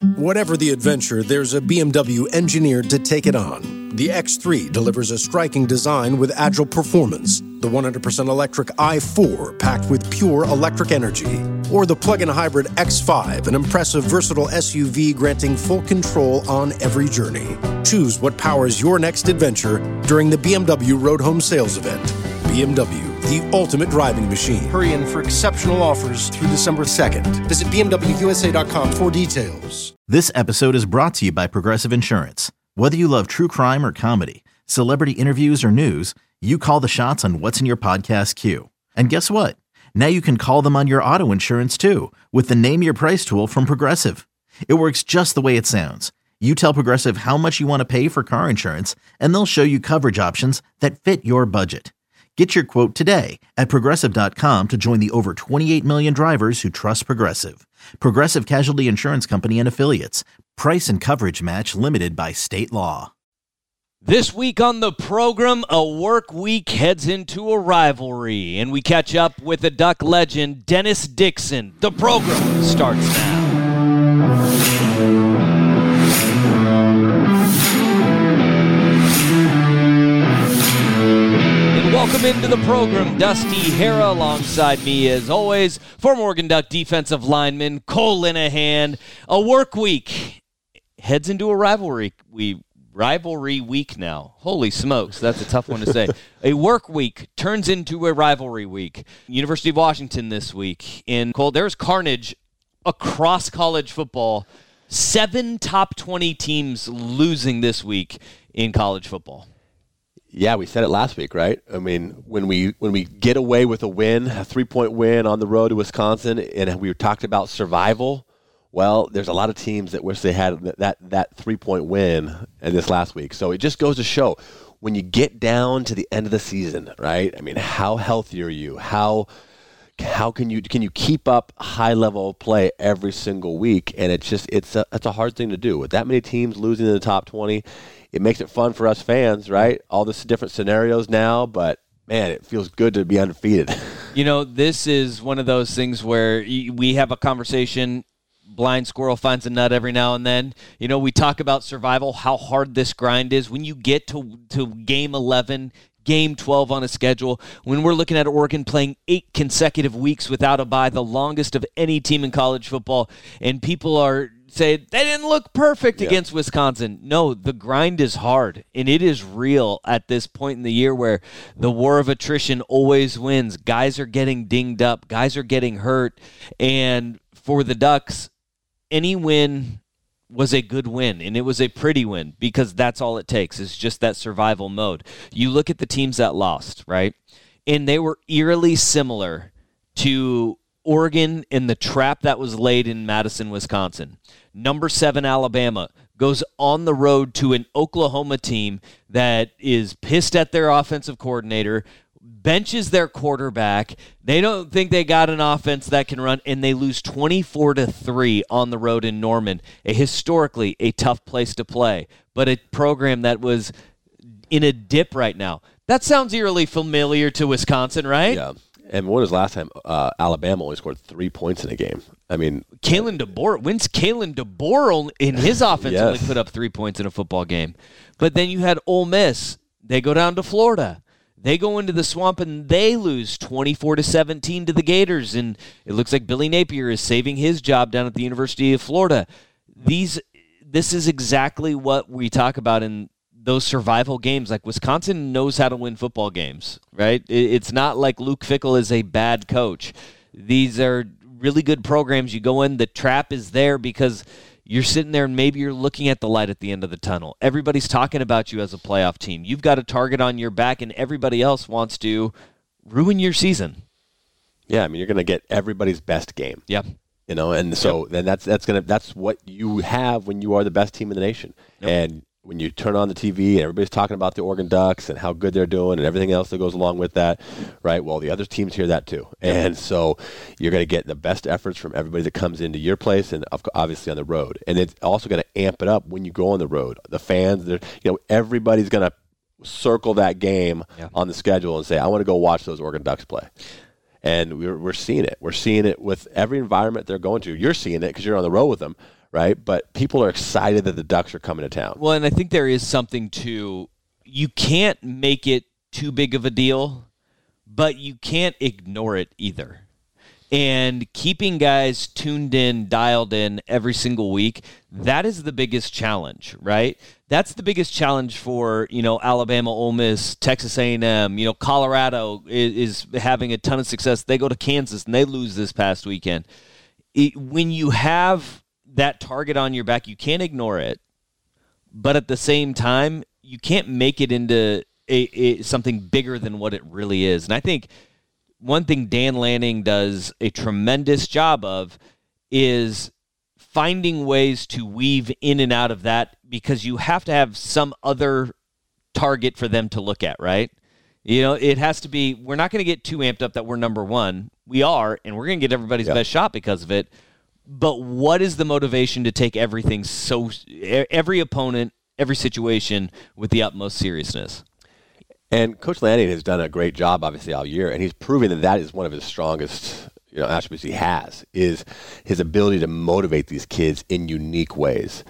Whatever the adventure, there's a BMW engineered to take it on. The X3 delivers a striking design with agile performance. The 100% electric i4 packed with pure electric energy. Or the plug-in hybrid X5, an impressive versatile SUV granting full control on every journey. Choose what powers your next adventure during the BMW Road Home Sales Event. BMW, the ultimate driving machine. Hurry in for exceptional offers through December 2nd. Visit BMWUSA.com for details. This episode is brought to you by Progressive Insurance. Whether you love true crime or comedy, celebrity interviews or news, you call the shots on what's in your podcast queue. And guess what? Now you can call them on your auto insurance too with the Name Your Price tool from Progressive. It works just the way it sounds. You tell Progressive how much you want to pay for car insurance, and they'll show you coverage options that fit your budget. Get your quote today at Progressive.com to join the over 28 million drivers who trust Progressive. Progressive Casualty Insurance Company and Affiliates. Price and coverage match limited by state law. This week on the program, a work week heads into a rivalry, and we catch up with the Duck legend, Dennis Dixon. The program starts now. Welcome into the program, Dusty Hara, alongside me as always, former Oregon Duck defensive lineman Cole Linehan. A work week heads into a rivalry week now. Holy smokes, that's a tough one to say. A work week turns into a rivalry week. University of Washington this week. And Cole, there's carnage across college football. 7 top 20 teams losing this week in college football. Yeah, we said it last week, right? I mean, when we get away with a win, a 3-point win on the road to Wisconsin, and we talked about survival, well, there's a lot of teams that wish they had that 3-point win in this last week. So it just goes to show, when you get down to the end of the season, right? I mean, how healthy are you? How can you keep up high level play every single week? And it's a hard thing to do with that many teams losing in the top 20. It makes it fun for us fans, right? All this different scenarios now, but man, it feels good to be undefeated. You know, this is one of those things where we have a conversation. Blind squirrel finds a nut every now and then. You know, we talk about survival, how hard this grind is. When you get to game 11, game 12 on a schedule, when we're looking at Oregon playing 8 consecutive weeks without a bye, the longest of any team in college football, and people are saying they didn't look perfect against Wisconsin. No, the grind is hard, and it is real at this point in the year where the war of attrition always wins. Guys are getting dinged up. Guys are getting hurt. And for the Ducks, any win was a good win, and it was a pretty win because that's all it takes is just that survival mode. You look at the teams that lost, right? And they were eerily similar to Oregon in the trap that was laid in Madison, Wisconsin. Number 7 Alabama goes on the road to an Oklahoma team that is pissed at their offensive coordinator, benches their quarterback. They don't think they got an offense that can run, and they lose 24-3 on the road in Norman, historically a tough place to play, but a program that was in a dip right now. That sounds eerily familiar to Wisconsin, right? Yeah. And when was the last time Alabama only scored 3 points in a game? I mean, Kalen DeBoer in his offense only put up 3 points in a football game. But then you had Ole Miss. They go down to Florida. They go into the swamp and they lose 24-17 to the Gators. And it looks like Billy Napier is saving his job down at the University of Florida. This is exactly what we talk about in those survival games. Like, Wisconsin knows how to win football games, right? It's not like Luke Fickell is a bad coach. These are really good programs. You go in, the trap is there because you're sitting there and maybe you're looking at the light at the end of the tunnel. Everybody's talking about you as a playoff team. You've got a target on your back, and everybody else wants to ruin your season. Yeah, I mean, you're going to get everybody's best game. Yep. You know, and so then that's what you have when you are the best team in the nation. Yep. And when you turn on the TV and everybody's talking about the Oregon Ducks and how good they're doing and everything else that goes along with that, right? Well, the other teams hear that too. And so you're going to get the best efforts from everybody that comes into your place and obviously on the road. And it's also going to amp it up when you go on the road. The fans, everybody's going to circle that game on the schedule and say, I want to go watch those Oregon Ducks play. And we're seeing it. We're seeing it with every environment they're going to. You're seeing it because you're on the road with them. right? But people are excited that the Ducks are coming to town. Well, and I think there is something to, you can't make it too big of a deal, but you can't ignore it either. And keeping guys tuned in, dialed in every single week, that is the biggest challenge, right? That's the biggest challenge for, Alabama, Ole Miss, Texas A&M. Colorado is having a ton of success. They go to Kansas and they lose this past weekend. When you have that target on your back, you can't ignore it. But at the same time, you can't make it into something bigger than what it really is. And I think one thing Dan Lanning does a tremendous job of is finding ways to weave in and out of that, because you have to have some other target for them to look at, right? It has to be, we're not going to get too amped up that we're number one. We are, and we're going to get everybody's best shot because of it. But what is the motivation to take everything every opponent, every situation with the utmost seriousness? And Coach Lanning has done a great job, obviously, all year, and he's proving that is one of his strongest, attributes he has, is his ability to motivate these kids in unique ways.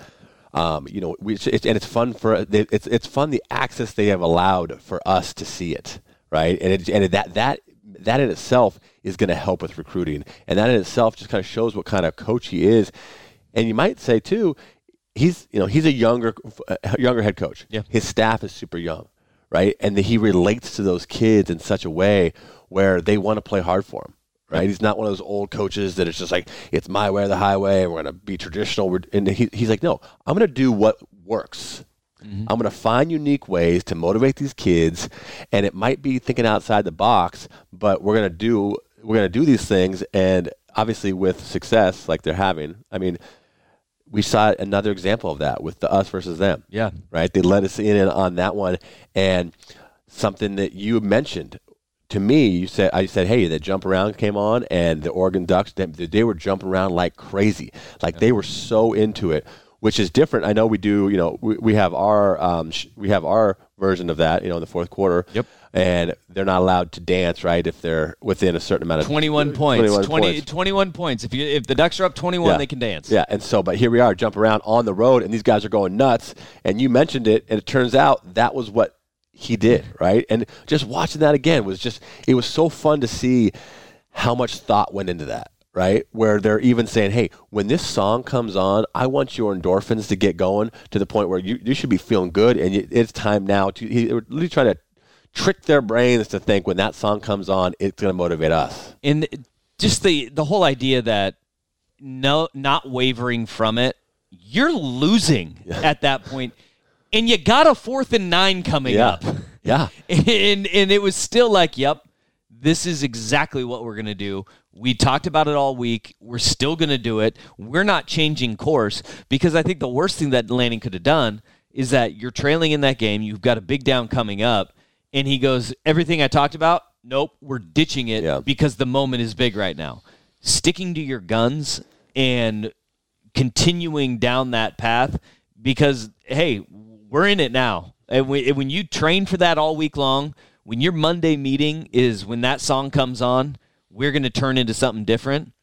It's fun it's fun the access they have allowed for us to see it, right? And that in itself is going to help with recruiting, and that in itself just kind of shows what kind of coach he is. And you might say too, he's a younger head coach. Yeah. His staff is super young. Right, and he relates to those kids in such a way where they want to play hard for him. Right, he's not one of those old coaches that it's just like, it's my way or the highway, and we're going to be traditional. And he's like, no, I'm going to do what works. Mm-hmm. I'm going to find unique ways to motivate these kids, and it might be thinking outside the box, but we're going to do these things, and obviously with success like they're having. I mean, we saw another example of that with the us versus them. Yeah. Right? They let us in on that one. And something that you mentioned to me, I said, hey, the jump around came on, and the Oregon Ducks, they were jumping around like crazy. Like they were so into it, which is different. I know we do, we have our version of that, in the fourth quarter. Yep. And they're not allowed to dance, right, if they're within a certain amount of 21 points. 21 points. If the Ducks are up 21, they can dance. Yeah, and so, but here we are, jump around on the road, and these guys are going nuts. And you mentioned it, and it turns out that was what he did, right? And just watching that again it was so fun to see how much thought went into that. Right, where they're even saying, hey, when this song comes on, I want your endorphins to get going to the point where you should be feeling good, and it's time now to. He's really trying to trick their brains to think when that song comes on, it's going to motivate us. And just the whole idea that not wavering from it, you're losing at that point, and you got a 4th and 9 coming up. Yeah, and it was still like, yep, this is exactly what we're going to do. We talked about it all week. We're still going to do it. We're not changing course, because I think the worst thing that Lanning could have done is that you're trailing in that game. You've got a big down coming up, and he goes, everything I talked about, nope, we're ditching it because the moment is big right now. Sticking to your guns and continuing down that path, because, hey, we're in it now. And when you train for that all week long, when your Monday meeting is when that song comes on, we're going to turn into something different.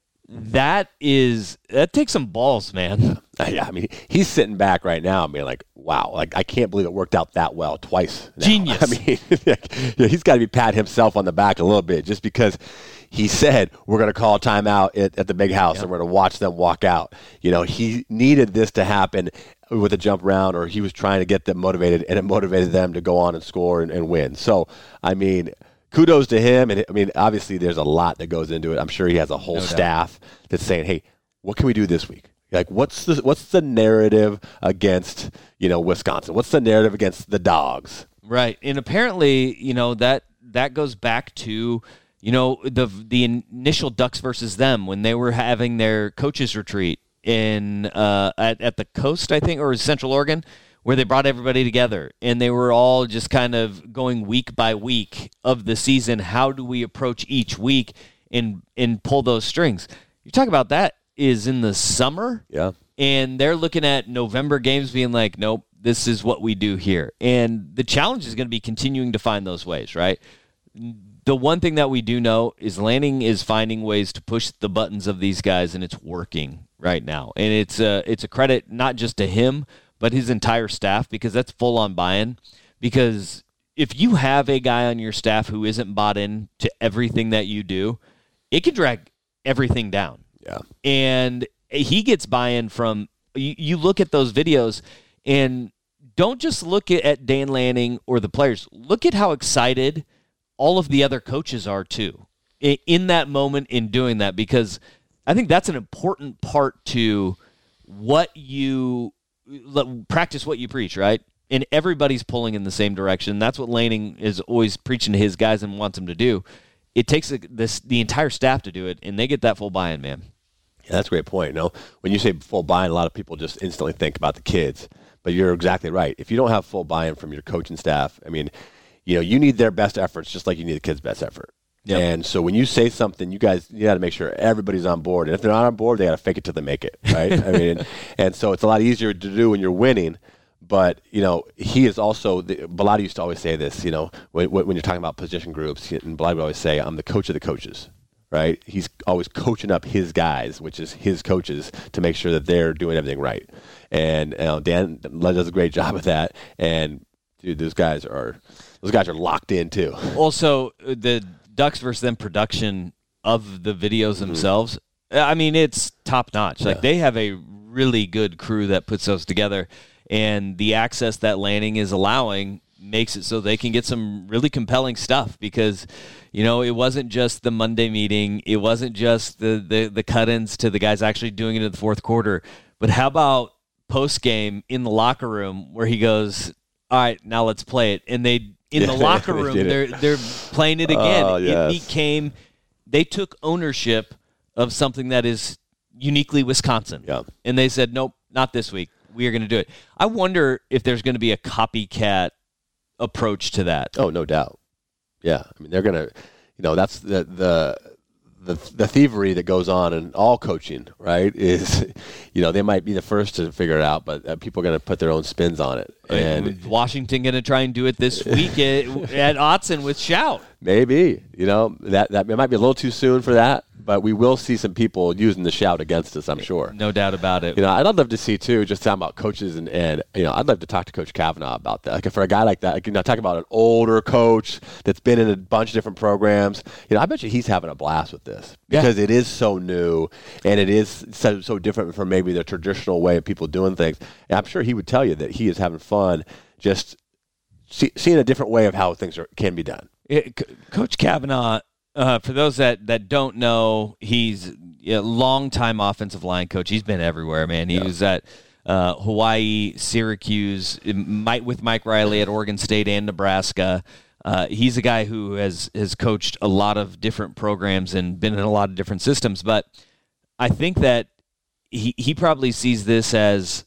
That takes some balls, man. Yeah, I mean, he's sitting back right now and being like, wow, like I can't believe it worked out that well twice now. Genius. I mean, he's got to be patting himself on the back a little bit, just because he said, we're going to call a timeout at the big house and we're going to watch them walk out. He needed this to happen with a jump round, or he was trying to get them motivated, and it motivated them to go on and score and win. So, I mean, kudos to him. And I mean, obviously there's a lot that goes into it. I'm sure he has a whole staff that's saying, hey, what can we do this week? Like, what's the narrative against, Wisconsin? What's the narrative against the Dogs? Right. And apparently, that goes back to, the initial Ducks versus them when they were having their coaches retreat in at the coast, I think, or Central Oregon, where they brought everybody together, and they were all just kind of going week by week of the season. How do we approach each week and pull those strings? You're talking about that is in the summer, and they're looking at November games being like, nope, this is what we do here. And the challenge is going to be continuing to find those ways, right? The one thing that we do know is Lanning is finding ways to push the buttons of these guys, and it's working. right now. And it's a credit not just to him, but his entire staff, because that's full-on buy-in. Because if you have a guy on your staff who isn't bought in to everything that you do, it can drag everything down. Yeah. And he gets buy-in from you look at those videos, and don't just look at Dan Lanning or the players. Look at how excited all of the other coaches are too in that moment in doing that, because I think that's an important part to what you practice, what you preach, right? And everybody's pulling in the same direction. That's what Lanning is always preaching to his guys and wants them to do. It takes the entire staff to do it, and they get that full buy-in, man. Yeah, that's a great point. When you say full buy-in, a lot of people just instantly think about the kids. But you're exactly right. If you don't have full buy-in from your coaching staff, I mean, you need their best efforts just like you need the kids' best effort. Yep. And so when you say something, you got to make sure everybody's on board. And if they're not on board, they got to fake it till they make it, right? I mean, and so it's a lot easier to do when you're winning. But, he is also, Bellotti used to always say this, when you're talking about position groups, and Bellotti would always say, I'm the coach of the coaches, right? He's always coaching up his guys, which is his coaches, to make sure that they're doing everything right. And Dan does a great job of that. And, dude, those guys are locked in, too. Also, the Ducks versus them production of the videos themselves, I mean, it's top-notch. Like, they have a really good crew that puts those together. And the access that Lanning is allowing makes it so they can get some really compelling stuff, because, it wasn't just the Monday meeting. It wasn't just the cut-ins to the guys actually doing it in the fourth quarter. But how about post-game in the locker room where he goes, all right, now let's play it. And the locker room, they're playing it again. Oh, yes. They took ownership of something that is uniquely Wisconsin. Yeah. And they said, nope, not this week. We are going to do it. I wonder if there's going to be a copycat approach to that. Oh, no doubt. Yeah, I mean, they're going to, that's the thievery that goes on in all coaching, right? Is, they might be the first to figure it out, but people are going to put their own spins on it. And Washington going to try and do it this week at Autzen with Shout. Maybe, that it might be a little too soon for that. But we will see some people using the shout against us, I'm sure. No doubt about it. I'd love to see, too, just talking about coaches, and I'd love to talk to Coach Kavanaugh about that. Like, for a guy like that, talk about an older coach that's been in a bunch of different programs. I bet you he's having a blast with this, because it is so new, and it is so different from maybe the traditional way of people doing things. And I'm sure he would tell you that he is having fun just seeing a different way of how things can be done. Coach Kavanaugh, for those that don't know, he's a longtime offensive line coach. He's been everywhere, man. He was at Hawaii, Syracuse, with Mike Riley at Oregon State and Nebraska. He's a guy who has coached a lot of different programs and been in a lot of different systems. But I think that he probably sees this as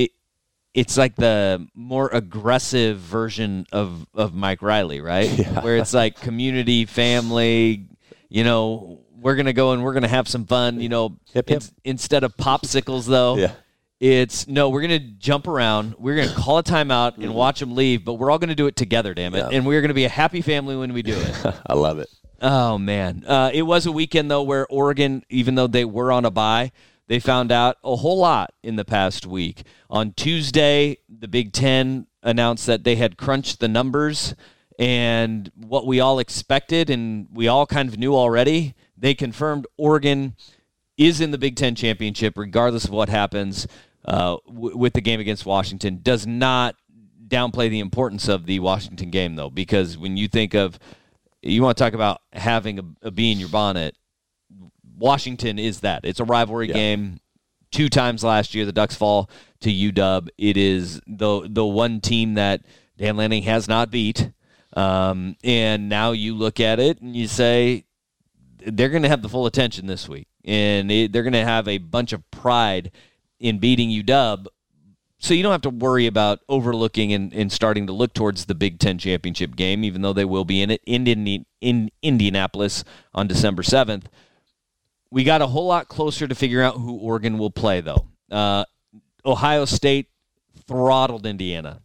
it's like the more aggressive version of Mike Riley, right? Yeah. Where it's like community, family, we're going to go and we're going to have some fun, Hip. Instead of popsicles, though. Yeah. We're going to jump around. We're going to call a timeout and watch them leave, but we're all going to do it together, damn it. Yeah. And we're going to be a happy family when we do it. I love it. Oh, man. It was a weekend, though, where Oregon, even though they were on a bye, they found out a whole lot in the past week. On Tuesday, the Big Ten announced that they had crunched the numbers, and what we all expected and we all kind of knew already, they confirmed Oregon is in the Big Ten championship regardless of what happens with the game against Washington. Does not downplay the importance of the Washington game, though, because when you think of, you want to talk about having a bee in your bonnet, Washington is that. It's a rivalry game. 2 times last year, the Ducks fall to UW. It is the one team that Dan Lanning has not beat. And now you look at it and you say they're going to have the full attention this week. And they're going to have a bunch of pride in beating UW. So you don't have to worry about overlooking and starting to look towards the Big Ten championship game, even though they will be in it in Indianapolis on December 7th. We got a whole lot closer to figure out who Oregon will play, though. Ohio State throttled Indiana,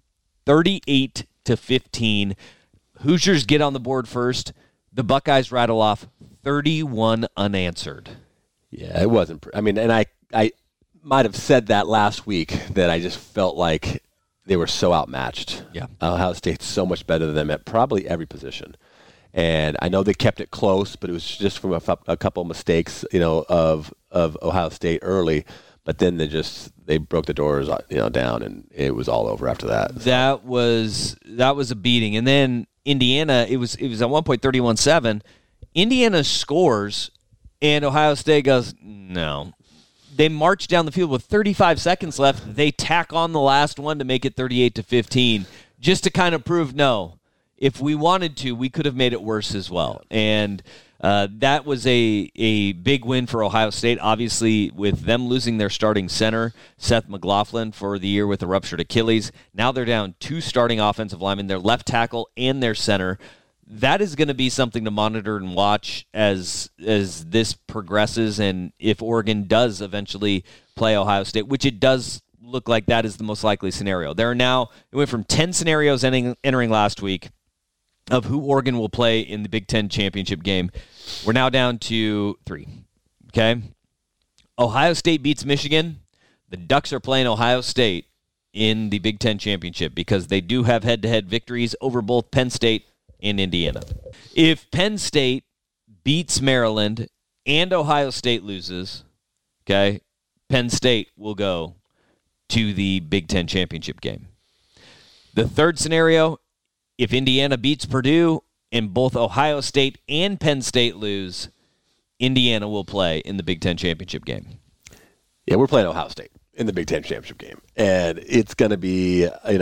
38-15. Hoosiers get on the board first. The Buckeyes rattle off 31 unanswered. Yeah, it wasn't. And I might have said that last week, that I just felt like they were so outmatched. Yeah. Ohio State's so much better than them at probably every position. And I know they kept it close, but it was just from a couple of mistakes, of Ohio State early. But then they broke the doors, down, and it was all over after that. That was a beating. And then Indiana, it was at one point 31-7. Indiana scores, and Ohio State goes, no. They march down the field with 35 seconds left. They tack on the last one to make it 38-15, just to kind of prove, no, if we wanted to, we could have made it worse as well. And that was a big win for Ohio State, obviously, with them losing their starting center, Seth McLaughlin, for the year with a ruptured Achilles. Now they're down 2 starting offensive linemen, their left tackle and their center. That is going to be something to monitor and watch as this progresses, and if Oregon does eventually play Ohio State, which it does look like that is the most likely scenario. It went from 10 scenarios entering last week of who Oregon will play in the Big Ten championship game. We're now down to 3. Okay? Ohio State beats Michigan. The Ducks are playing Ohio State in the Big Ten championship because they do have head-to-head victories over both Penn State and Indiana. If Penn State beats Maryland and Ohio State loses, okay, Penn State will go to the Big Ten championship game. The third scenario, if Indiana beats Purdue and both Ohio State and Penn State lose, Indiana will play in the Big Ten championship game. Yeah, we're playing Ohio State in the Big Ten championship game. And it's going to be,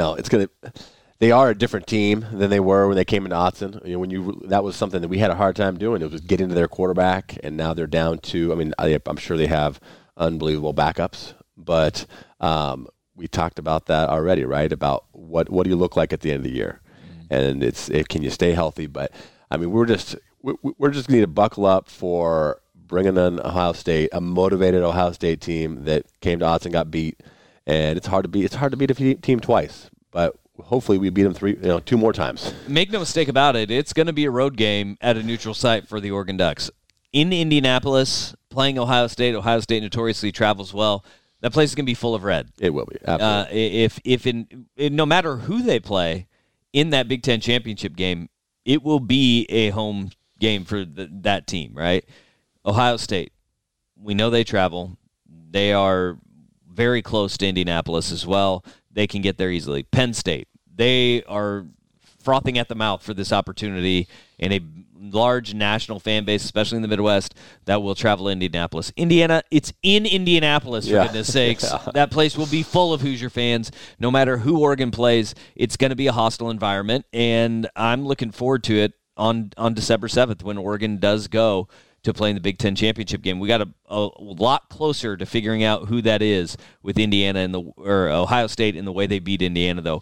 they are a different team than they were when they came into Autzen. That was something that we had a hard time doing. It was getting to their quarterback, and now they're down to, I'm sure they have unbelievable backups, but we talked about that already, right? About what do you look like at the end of the year? And can you stay healthy? But we're just need to buckle up for bringing in Ohio State, a motivated Ohio State team that came to Autzen and got beat, and it's hard to beat a team twice, but hopefully we beat them 2 more times. Make no mistake about it, it's going to be a road game at a neutral site for the Oregon Ducks. In Indianapolis, playing Ohio State notoriously travels well. That place is going to be full of red. It will be, absolutely. No matter who they play in that Big Ten championship game, it will be a home game for that team, right? Ohio State, we know they travel. They are very close to Indianapolis as well. They can get there easily. Penn State, they are frothing at the mouth for this opportunity, and a large national fan base, especially in the Midwest, that will travel to Indianapolis. Indiana, it's in Indianapolis, for goodness sakes. Yeah. That place will be full of Hoosier fans. No matter who Oregon plays, it's going to be a hostile environment, and I'm looking forward to it on December 7th when Oregon does go to play in the Big Ten championship game. We got a lot closer to figuring out who that is with Indiana or Ohio State in the way they beat Indiana, though,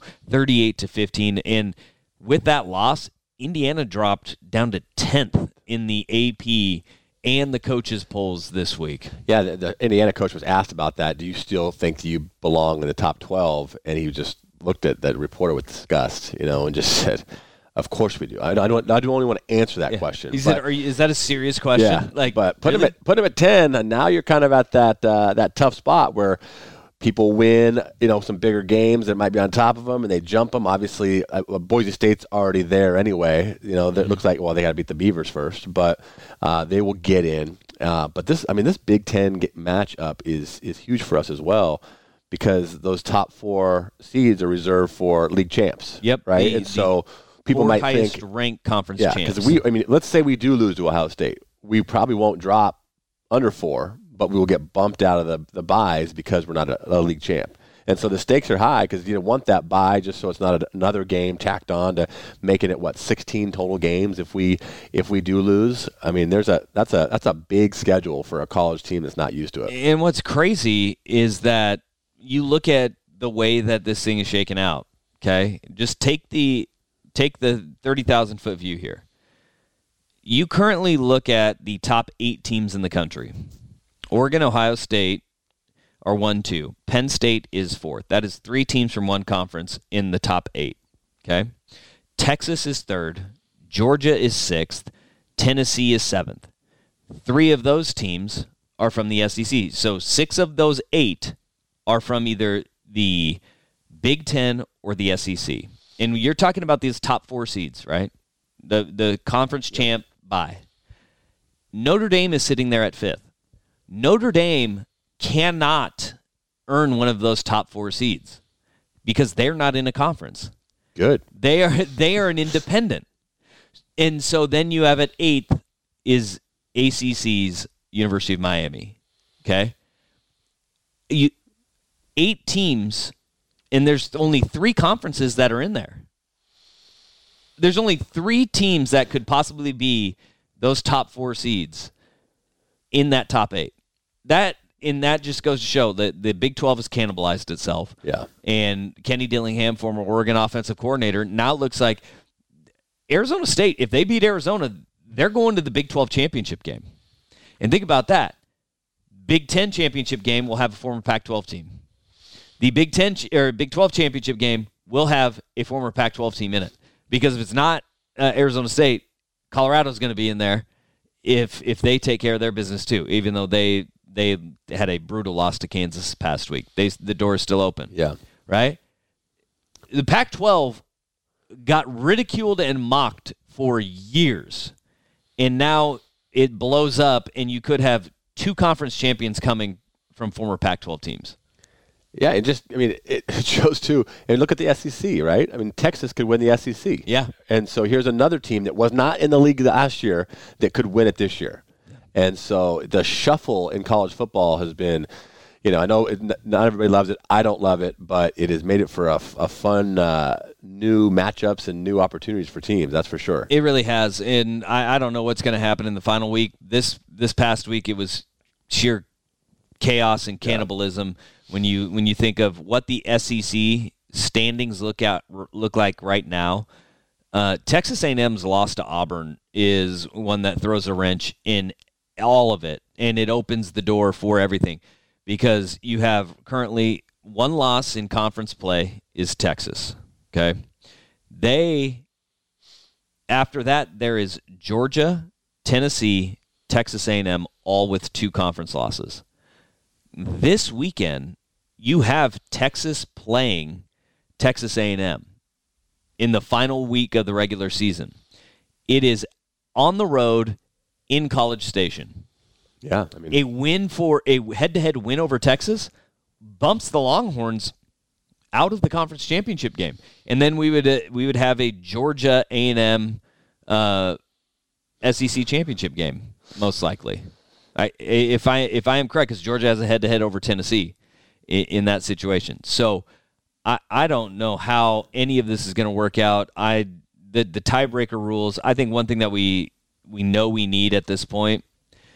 38-15. And with that loss, Indiana dropped down to 10th in the AP and the coaches' polls this week. Yeah, the Indiana coach was asked about that. Do you still think you belong in the top 12? And he just looked at that reporter with disgust, and just said, of course we do. I don't only want to answer that question. Is that a serious question? Yeah, but put him at 10, and now you're kind of at that tough spot where people win, some bigger games that might be on top of them, and they jump them. Obviously, Boise State's already there anyway. It looks like, well, they got to beat the Beavers first, but they will get in. But this Big Ten matchup is huge for us as well, because those top 4 seeds are reserved for league champs. Yep. Right, and so people might highest think ranked conference champs. Because let's say we do lose to Ohio State, we probably won't drop under 4. But we will get bumped out of the byes because we're not a league champ. And so the stakes are high because you want that bye just so it's not another game tacked on to making it 16 total games if we do lose. That's a big schedule for a college team that's not used to it. And what's crazy is that you look at the way that this thing is shaken out. Okay, just take the 30,000 foot view here. You currently look at the top 8 teams in the country. Oregon, Ohio State are 1-2. Penn State is 4th. That is 3 teams from one conference in the top 8. Okay? Texas is 3rd. Georgia is 6th. Tennessee is 7th. 3 of those teams are from the SEC. So 6 of those 8 are from either the Big Ten or the SEC. And you're talking about these top 4 seeds, right? The conference champ bye. Notre Dame is sitting there at 5th. Notre Dame cannot earn one of those top 4 seeds because they're not in a conference. Good. They are an independent. And so then you have at 8th is ACC's University of Miami. Okay? 8 teams, and there's only 3 conferences that are in there. There's only 3 teams that could possibly be those top 4 seeds in that top 8. That just goes to show that the Big 12 has cannibalized itself. Yeah. And Kenny Dillingham, former Oregon offensive coordinator, now looks like Arizona State, if they beat Arizona, they're going to the Big 12 championship game. And think about that. Big 10 championship game will have a former Pac-12 team. The Big 12 championship game will have a former Pac-12 team in it. Because if it's not Arizona State, Colorado's going to be in there if they take care of their business too, even though they had a brutal loss to Kansas this past week. The door is still open. Yeah. Right? The Pac-12 got ridiculed and mocked for years, and now it blows up, and you could have 2 conference champions coming from former Pac-12 teams. Yeah, it shows too. And look at the SEC, right? I mean, Texas could win the SEC. Yeah. And so here's another team that was not in the league last year that could win it this year. And so the shuffle in college football has been, I know not everybody loves it. I don't love it, but it has made it for a fun new matchups and new opportunities for teams. That's for sure. It really has. And I don't know what's going to happen in the final week. This past week, it was sheer chaos and cannibalism. When you think of what the SEC standings look like right now, Texas A&M's loss to Auburn is one that throws a wrench in all of it, and it opens the door for everything because you have currently one loss in conference play is Texas. Okay, after that there is Georgia, Tennessee, Texas A&M, all with 2 conference losses. This weekend, you have Texas playing Texas A&M in the final week of the regular season. It is on the road in College Station. Yeah, a head-to-head win over Texas bumps the Longhorns out of the conference championship game, and then we would have a Georgia A&M SEC championship game most likely. If I am correct, because Georgia has a head-to-head over Tennessee in that situation. So I don't know how any of this is going to work out. The tiebreaker rules, I think one thing that we know we need at this point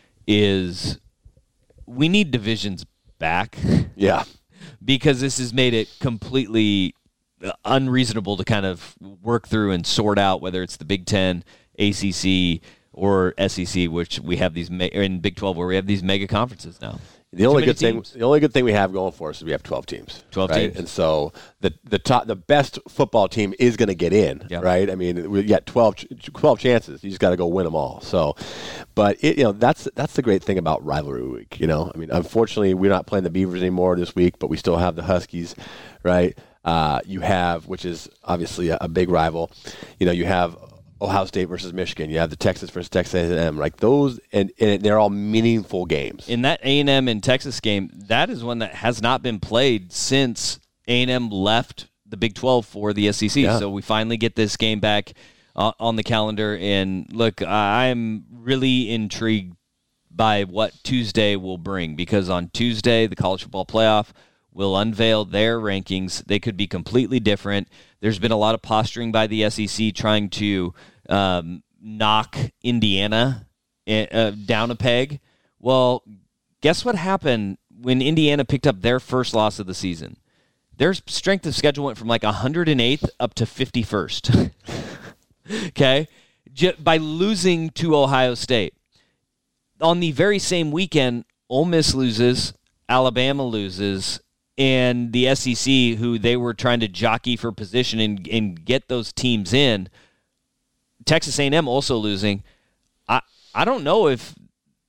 is we need divisions back. Yeah. Because this has made it completely unreasonable to kind of work through and sort out whether it's the Big Ten, ACC, or SEC, which we have these in Big 12, where we have these mega conferences now. The only good thing we have going for us is we have 12 teams. 12 teams, and so the best football team is going to get in, right? I mean, we got 12 chances. You just got to go win them all. So, but that's the great thing about rivalry week. I mean, unfortunately, we're not playing the Beavers anymore this week, but we still have the Huskies, right? You have, which is obviously a big rival. You have Ohio State versus Michigan. You have the Texas versus Texas A&M. Like those, and they're all meaningful games. In that A&M and Texas game, that is one that has not been played since A&M left the Big 12 for the SEC. Yeah. So we finally get this game back on the calendar. And look, I'm really intrigued by what Tuesday will bring, because on Tuesday, the College Football Playoff will unveil their rankings. They could be completely different. There's been a lot of posturing by the SEC trying to knock Indiana down a peg. Well, guess what happened when Indiana picked up their first loss of the season? Their strength of schedule went from like 108th up to 51st. Okay? By losing to Ohio State. On the very same weekend, Ole Miss loses, Alabama loses, and the SEC, who they were trying to jockey for position and get those teams in, Texas A&M also losing. I don't know if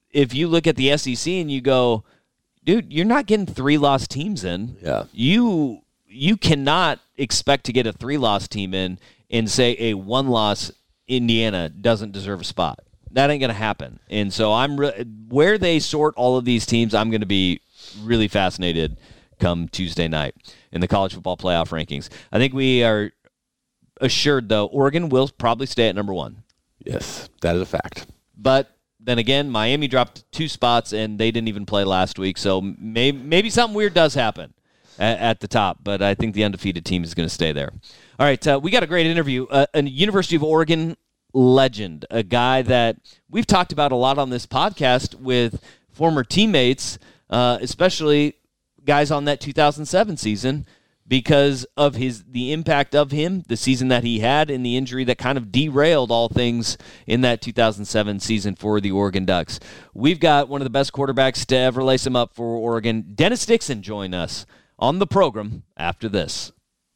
if you look at the SEC and you go, dude, you're not getting 3-loss teams in. Yeah. You cannot expect to get a 3-loss team in and say a 1-loss Indiana doesn't deserve a spot. That ain't going to happen. And so where they sort all of these teams, I'm going to be really fascinated come Tuesday night in the college football playoff rankings. I think we are assured, though, Oregon will probably stay at number 1. Yes, that is a fact. But then again, Miami dropped 2 spots, and they didn't even play last week. So maybe something weird does happen at the top. But I think the undefeated team is going to stay there. All right, we got a great interview. A University of Oregon legend, a guy that we've talked about a lot on this podcast with former teammates, especially guys on that 2007 season, because of the impact of him, the season that he had, and the injury that kind of derailed all things in that 2007 season for the Oregon Ducks. We've got one of the best quarterbacks to ever lace him up for Oregon. Dennis Dixon join us on the program after this.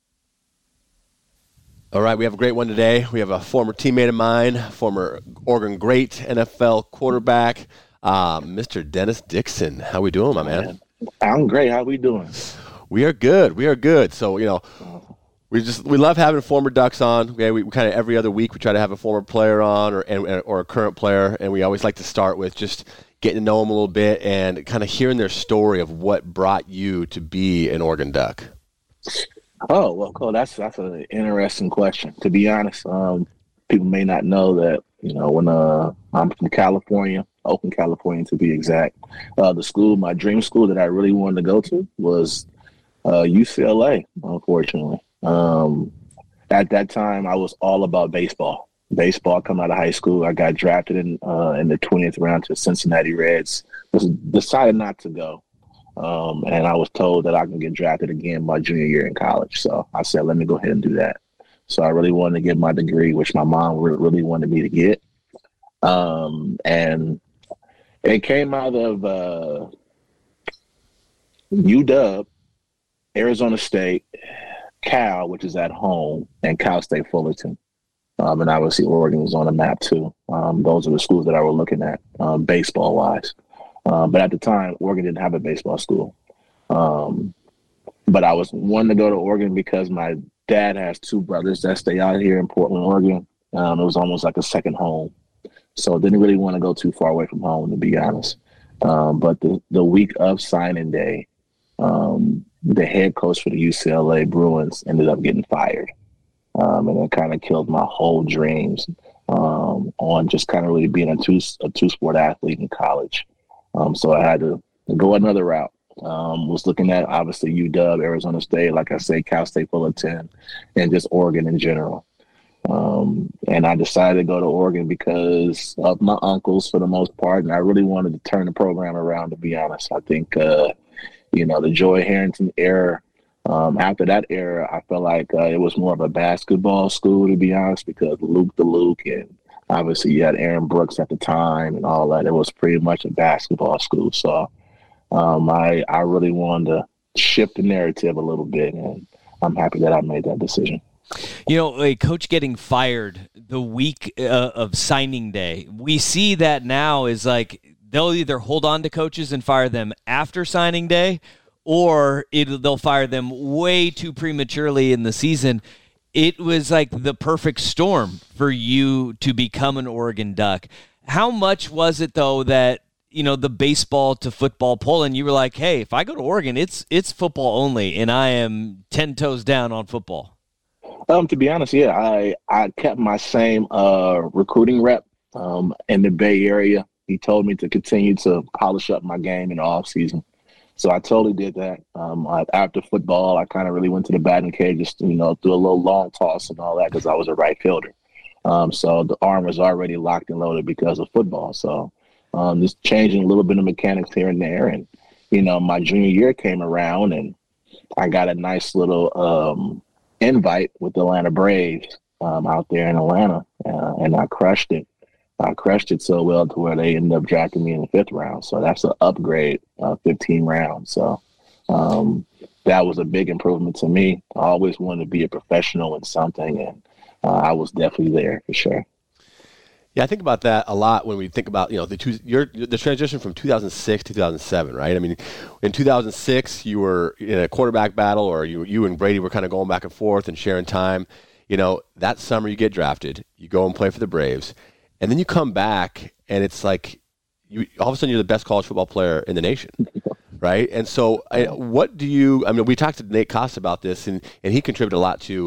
All right, we have a great one today. We have a former teammate of mine, former Oregon great NFL quarterback, Mr. Dennis Dixon. How we doing, my man? I'm great. How we doing? We are good. We are good. So, we love having former Ducks on. Okay, we kind of every other week we try to have a former player on or a current player, and we always like to start with just getting to know them a little bit and kind of hearing their story of what brought you to be an Oregon Duck. Oh, well, Cole, that's an interesting question. To be honest, people may not know that, when I'm from California, Oakland, California to be exact, my dream school that I really wanted to go to was UCLA, unfortunately. At that time, I was all about baseball. Baseball coming out of high school. I got drafted in the 20th round to Cincinnati Reds. Decided not to go. And I was told that I can get drafted again my junior year in college. So I said, let me go ahead and do that. So I really wanted to get my degree, which my mom really wanted me to get. And it came out of UW, Arizona State, Cal, which is at home, and Cal State Fullerton. And obviously Oregon was on the map too. Those are the schools that I was looking at baseball-wise. But at the time, Oregon didn't have a baseball school. But I was wanting to go to Oregon because my dad has 2 brothers that stay out here in Portland, Oregon. It was almost like a second home. So I didn't really want to go too far away from home, to be honest. But the week of signing day, the head coach for the UCLA Bruins ended up getting fired. And it kind of killed my whole dreams on just kind of really being a two-sport athlete in college. So I had to go another route. Was looking at, obviously, UW, Arizona State, like I say, Cal State Fullerton, and just Oregon in general. And I decided to go to Oregon because of my uncles, for the most part, and I really wanted to turn the program around, to be honest. I think, the Joy Harrington era, after that era, I felt like it was more of a basketball school, to be honest, because Luke the Luke, and obviously you had Aaron Brooks at the time and all that. It was pretty much a basketball school. So I really wanted to shift the narrative a little bit, and I'm happy that I made that decision. A coach getting fired the week of signing day, we see that now is like they'll either hold on to coaches and fire them after signing day, or they'll fire them way too prematurely in the season. It was like the perfect storm for you to become an Oregon Duck. How much was it, though, that the baseball to football pull, and you were like, hey, if I go to Oregon, it's football only, and I am 10 toes down on football? To be honest, yeah, I kept my same recruiting rep in the Bay Area. He told me to continue to polish up my game in the off season. So I totally did that. After football, I kind of really went to the batting cage, just, do a little long toss and all that because I was a right fielder. So the arm was already locked and loaded because of football. So just changing a little bit of mechanics here and there. And, my junior year came around and I got a nice little invite with the Atlanta Braves out there in Atlanta, and I crushed it. I crushed it so well to where they ended up drafting me in the 5th round. So that's an upgrade, 15 rounds. So that was a big improvement to me. I always wanted to be a professional in something, and I was definitely there for sure. Yeah, I think about that a lot when we think about, the transition from 2006 to 2007, right? I mean, in 2006, you were in a quarterback battle, or you and Brady were kind of going back and forth and sharing time. That summer you get drafted, you go and play for the Braves, and then you come back, and it's like all of a sudden you're the best college football player in the nation, right? And so we talked to Nate Costa about this, and he contributed a lot to,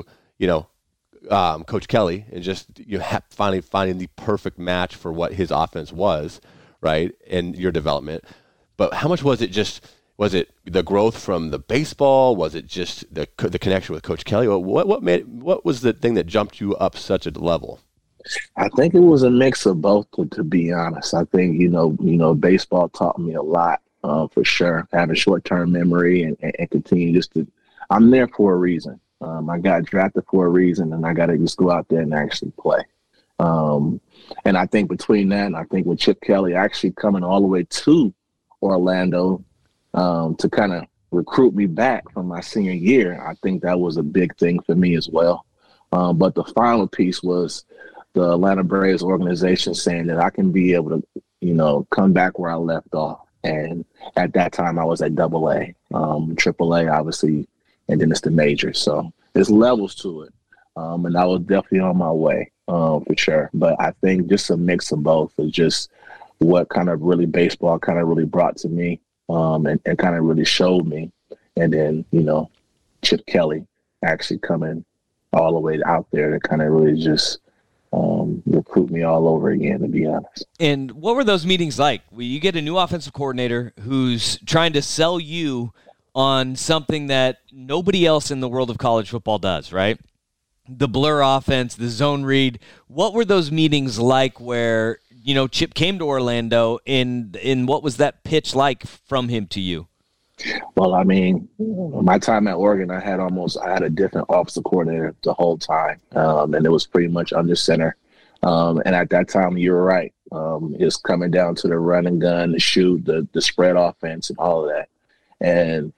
Coach Kelly, and just finally finding the perfect match for what his offense was, right, and your development. But how much was it was it the growth from the baseball? Was it just the connection with Coach Kelly? What was the thing that jumped you up such a level? I think it was a mix of both, to be honest. I think, baseball taught me a lot, for sure. Having short-term memory and continue I'm there for a reason. I got drafted for a reason, and I got to just go out there and actually play. And I think between that, and I think with Chip Kelly actually coming all the way to Orlando to kind of recruit me back from my senior year, I think that was a big thing for me as well. But the final piece was the Atlanta Braves organization saying that I can be able to, come back where I left off. And at that time, I was at AA, AAA, obviously, and then it's the major. So there's levels to it. And I was definitely on my way, for sure. But I think just a mix of both is just what kind of really baseball kind of really brought to me, and kind of really showed me. And then, Chip Kelly actually coming all the way out there to kind of really just recruit me all over again, to be honest. And what were those meetings like? You get a new offensive coordinator who's trying to sell you on something that nobody else in the world of college football does, right? The blur offense, the zone read. What were those meetings like where, Chip came to Orlando, and what was that pitch like from him to you? Well, I mean, my time at Oregon, I had a different offensive coordinator the whole time. And it was pretty much under center. And at that time, you were right. It's coming down to the run and gun, the shoot, the spread offense, and all of that. And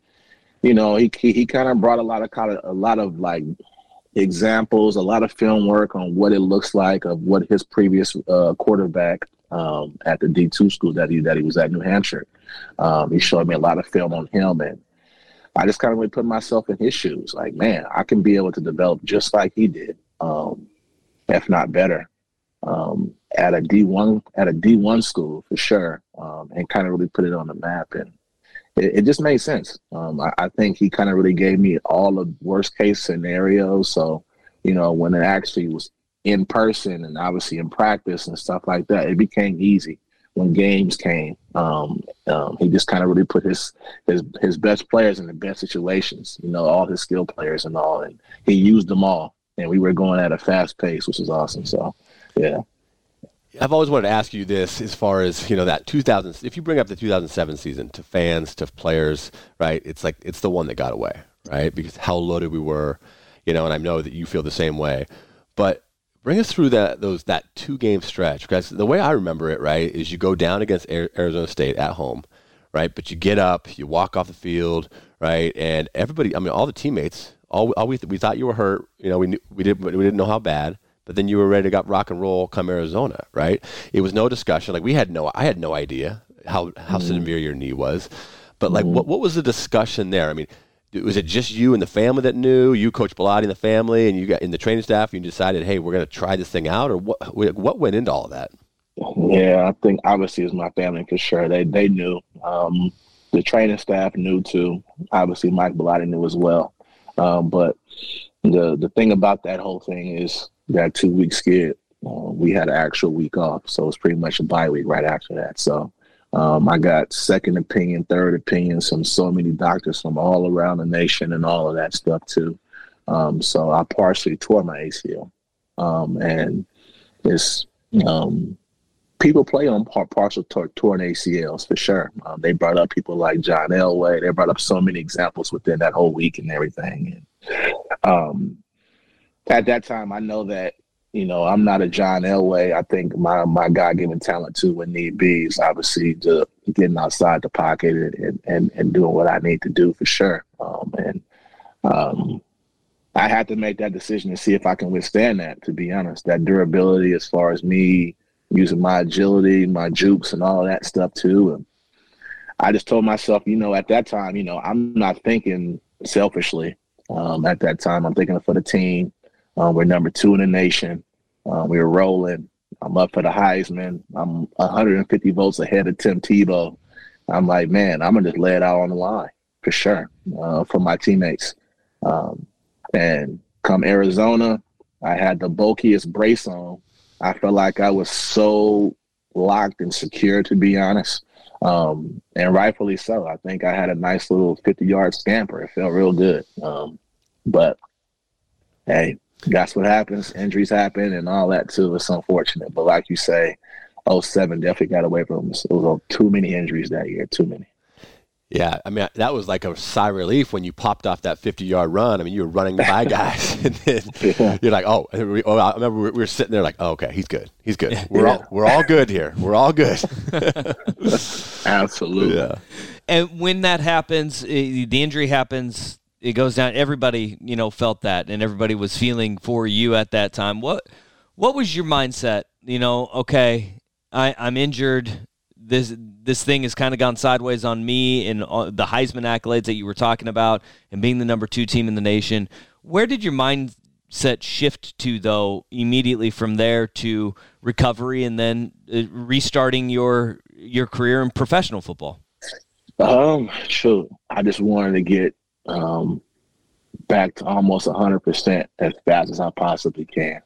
he kind of brought a lot of like examples, a lot of film work on what it looks like of what his previous quarterback at the D2 school that he was at, New Hampshire. He showed me a lot of film on him, and I just kind of really put myself in his shoes. Like, man, I can be able to develop just like he did, if not better, at a D1 school for sure, and kind of really put it on the map. And it just made sense. I think he kind of really gave me all the worst case scenarios. So, when it actually was in person and obviously in practice and stuff like that, it became easy. When games came, he just kind of really put his best players in the best situations, all his skill players and all, and he used them all. And we were going at a fast pace, which is awesome. So, yeah. I've always wanted to ask you this as far as, that 2000, if you bring up the 2007 season to fans, to players, right, it's like it's the one that got away, right, because how loaded we were, and I know that you feel the same way. But bring us through that 2-game stretch, because the way I remember it, right, is you go down against Arizona State at home, right, but you get up, you walk off the field, right, and everybody, all the teammates, we thought you were hurt, we didn't know how bad. But then you were ready to rock and roll come Arizona, right? It was no discussion. Like I had no idea how severe your knee was. But like, what was the discussion there? I mean, was it just you and the family that knew? You, Coach Bellotti, and the family, and you got in the training staff, and you decided, hey, we're going to try this thing out, or what went into all of that? Yeah, I think obviously it was my family for sure. They knew. The training staff knew too. Obviously, Mike Bellotti knew as well. But the thing about that whole thing is, that 2-week skid, we had an actual week off. So it's pretty much a bye week right after that. So I got second opinion, third opinions from so many doctors from all around the nation and all of that stuff too. So I partially tore my ACL. And it's people play on partial torn ACLs for sure. They brought up people like John Elway. They brought up so many examples within that whole week and everything. And at that time, I know that, I'm not a John Elway. I think my God-given talent, too, when need be, is obviously to getting outside the pocket and doing what I need to do for sure. I had to make that decision to see if I can withstand that, to be honest. That durability as far as me using my agility, my jukes, and all of that stuff too. And I just told myself, at that time, I'm not thinking selfishly. At that time, I'm thinking for the team. We're number 2 in the nation. We were rolling. I'm up for the Heisman. I'm 150 votes ahead of Tim Tebow. I'm like, man, I'm going to just lay it out on the line for sure for my teammates. And come Arizona, I had the bulkiest brace on. I felt like I was so locked and secure, to be honest. And rightfully so. I think I had a nice little 50-yard scamper. It felt real good. But, hey, that's what happens. Injuries happen and all that, too. It's unfortunate. But like you say, 07 definitely got away from us. It was too many injuries that year, too many. Yeah, I mean, that was like a sigh of relief when you popped off that 50-yard run. I mean, you were running by guys, and then you're like, I remember we were sitting there like, oh, okay, he's good. He's good. We're all good here. We're all good. Absolutely. Yeah. And when that happens, the injury happens, it goes down. Everybody, felt that, and everybody was feeling for you at that time. What was your mindset? Okay, I'm injured. This thing has kind of gone sideways on me and the Heisman accolades that you were talking about and being the number 2 team in the nation. Where did your mindset shift to, though, immediately from there to recovery and then restarting your career in professional football? Sure. I just wanted to get back to almost 100% as fast as I possibly can.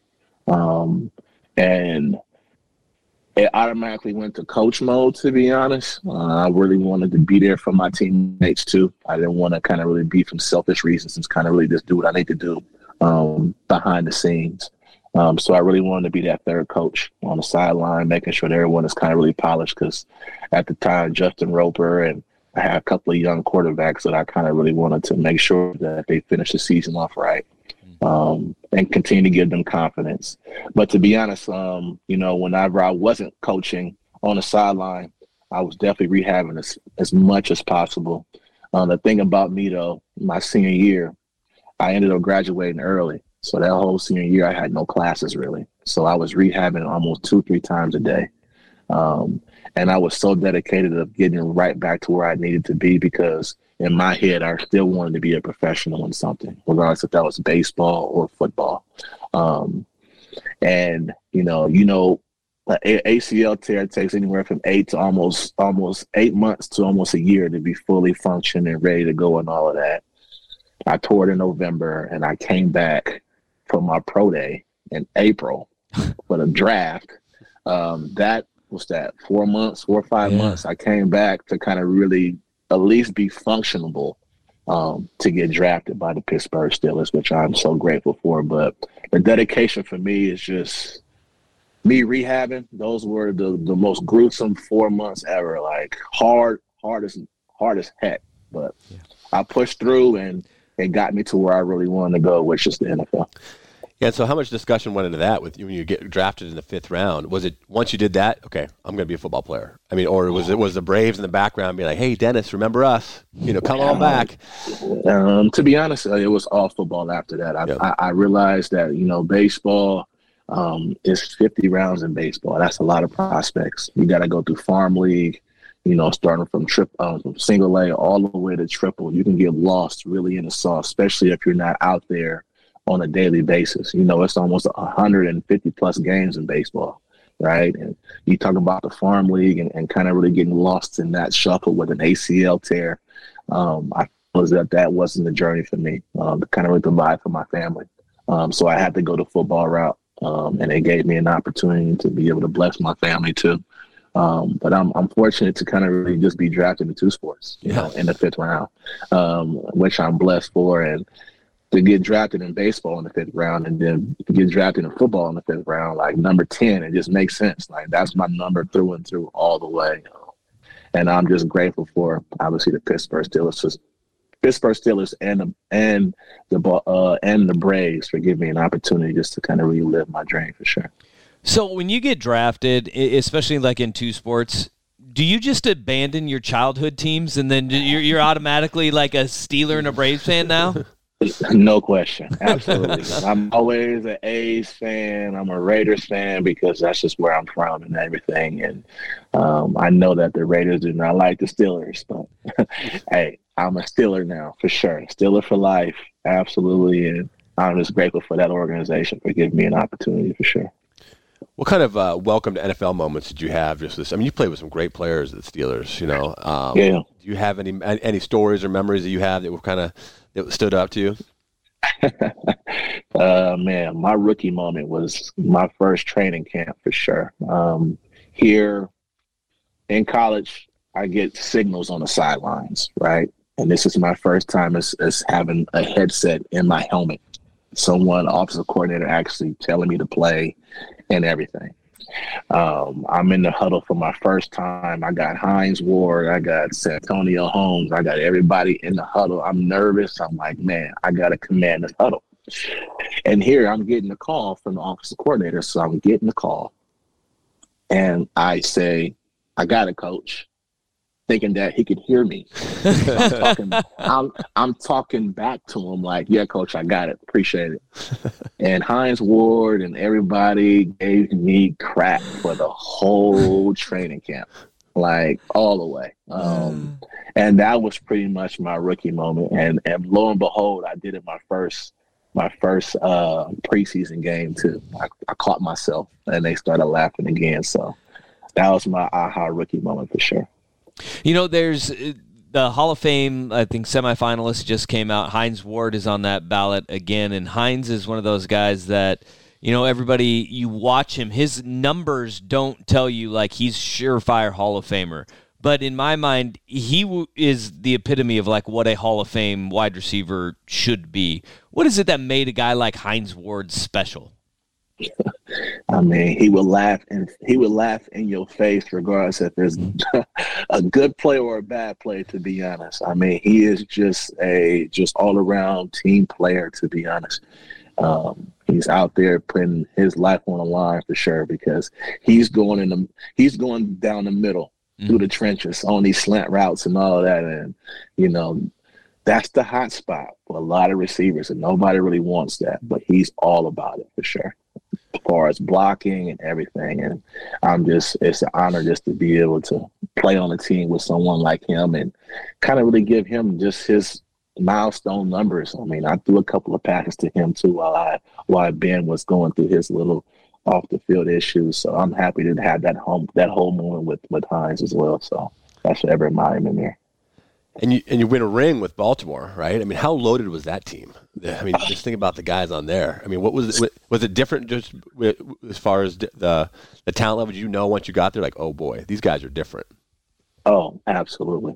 And it automatically went to coach mode, to be honest. I really wanted to be there for my teammates, too. I didn't want to kind of really be from selfish reasons and kind of really just do what I need to do behind the scenes. So I really wanted to be that third coach on the sideline, making sure that everyone is kind of really polished because at the time, Justin Roper and I had a couple of young quarterbacks that I kind of really wanted to make sure that they finish the season off right. And continue to give them confidence. But to be honest, whenever I wasn't coaching on the sideline, I was definitely rehabbing as much as possible. The thing about me, though, my senior year, I ended up graduating early. So that whole senior year, I had no classes really. So I was rehabbing almost 2-3 times a day. And I was so dedicated of getting right back to where I needed to be because in my head, I still wanted to be a professional in something, regardless if that was baseball or football. And the ACL tear takes anywhere from 8 to almost 8 months to almost a year to be fully functioned and ready to go and all of that. I tore it in November, and I came back for my pro day in April for the draft. That was 4 or 5 months. I came back to kind of really at least be functionable to get drafted by the Pittsburgh Steelers, which I'm so grateful for. But the dedication for me is just me rehabbing. Those were the most gruesome 4 months ever. Like hard as heck. But I pushed through and it got me to where I really wanted to go, which is the NFL. Yeah, so how much discussion went into that with you when you get drafted in the 5th round? Was it once you did that, okay, I'm going to be a football player? I mean, or was the Braves in the background being like, hey, Dennis, remember us? Come on back. To be honest, it was all football after that. I realized that, baseball is 50 rounds in baseball. That's a lot of prospects. You got to go through farm league, starting from single A all the way to triple. You can get lost really in the sauce, especially if you're not out there on a daily basis. It's almost 150 plus games in baseball, right? And you talk about the farm league and kind of really getting lost in that shuffle with an ACL tear. I was that wasn't the journey for me, to kind of really provide for my family. So I had to go the football route, and it gave me an opportunity to be able to bless my family too. But I'm fortunate to kind of really just be drafted in 2 sports, in the 5th round, which I'm blessed for. And to get drafted in baseball in the 5th round and then to get drafted in football in the 5th round, like number 10, it just makes sense. Like that's my number through and through all the way. And I'm just grateful for obviously the Pittsburgh Steelers and the Braves for giving me an opportunity just to kind of relive my dream for sure. So when you get drafted, especially like in 2 sports, do you just abandon your childhood teams and then you're automatically like a Steeler and a Braves fan now? No question. Absolutely. I'm always an A's fan. I'm a Raiders fan because that's just where I'm from and everything. And I know that the Raiders do not like the Steelers, but hey, I'm a Steeler now for sure. Steeler for life. Absolutely. And I'm just grateful for that organization for giving me an opportunity for sure. What kind of welcome to NFL moments did you have? Just this. I mean, you played with some great players at the Steelers. Yeah. Do you have any stories or memories that you have that were that stood out to you? Man, my rookie moment was my first training camp for sure. Here in college, I get signals on the sidelines, right? And this is my first time as having a headset in my helmet. Someone, offensive coordinator, actually telling me to play and everything. I'm in the huddle for my first time. I got Hines Ward. I got Santonio Holmes. I got everybody in the huddle. I'm nervous. I'm like, man, I got to command this huddle. And here I'm getting a call from the offensive coordinator. So I'm getting the call. And I say, I got it, coach. Thinking that he could hear me. I'm talking back to him like, yeah, coach, I got it. Appreciate it. And Hines Ward and everybody gave me crap for the whole training camp, like all the way. And that was pretty much my rookie moment. And lo and behold, I did it my first preseason game too. I caught myself and they started laughing again. So that was my aha rookie moment for sure. There's the Hall of Fame, I think, semifinalists just came out. Hines Ward is on that ballot again, and Hines is one of those guys that, everybody, you watch him, his numbers don't tell you, like, he's surefire Hall of Famer. But in my mind, he is the epitome of, like, what a Hall of Fame wide receiver should be. What is it that made a guy like Hines Ward special? I mean, he would laugh in your face regardless if it's a good play or a bad play, to be honest. I mean, he is just all around team player, to be honest. He's out there putting his life on the line for sure because he's going down the middle through the trenches on these slant routes and all of that. And, that's the hot spot for a lot of receivers, and nobody really wants that, but he's all about it for sure. As far as blocking and everything. And it's an honor just to be able to play on a team with someone like him and kind of really give him just his milestone numbers. I mean, I threw a couple of passes to him too while Ben was going through his little off the field issues. So I'm happy to have that whole moment with Hines as well. So I should ever admire him in there. And you win a ring with Baltimore, right? I mean, how loaded was that team? I mean, just think about the guys on there. I mean, what was it different just as far as the talent level? Once you got there, like, oh boy, these guys are different. Oh, absolutely.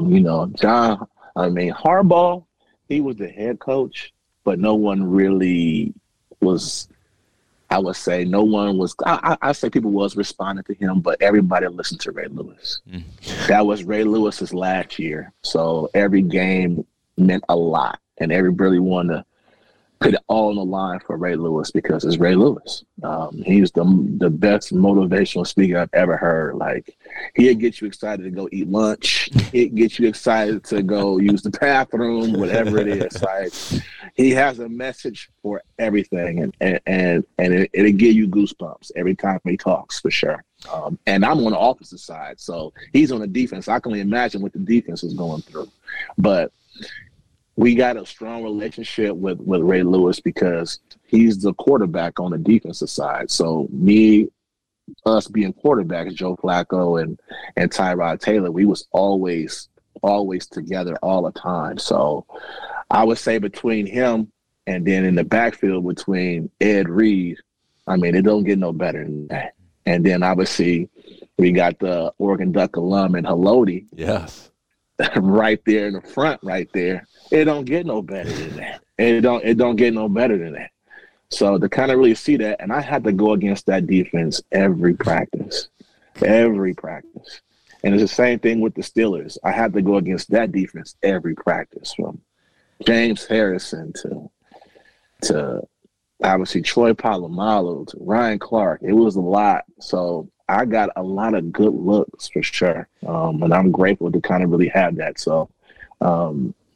Harbaugh, he was the head coach, but no one really was. I would say no one was. I say people was responding to him, but everybody listened to Ray Lewis. That was Ray Lewis's last year, so every game meant a lot, and everybody wanted to put it all on the line for Ray Lewis because it's Ray Lewis. He's the best motivational speaker I've ever heard. Like, he'd get you excited to go eat lunch. He'd get you excited to go use the bathroom, whatever it is. Like, he has a message for everything, and it'll give you goosebumps every time he talks, for sure. And I'm on the opposite side, so he's on the defense. I can only imagine what the defense is going through. But we got a strong relationship with Ray Lewis because he's the quarterback on the defensive side. So us being quarterbacks, Joe Flacco and Tyrod Taylor, we was always together all the time. So I would say between him and then in the backfield between Ed Reed, I mean, it don't get no better than that. And then obviously we got the Oregon Duck alum and Haloti. Yes. Right there in the front, right there. It don't get no better than that. It don't get no better than that. So to kind of really see that, and I had to go against that defense every practice. And it's the same thing with the Steelers. I had to go against that defense every practice, from James Harrison to obviously Troy Polamalu to Ryan Clark. It was a lot. So I got a lot of good looks for sure. And I'm grateful to kind of really have that. So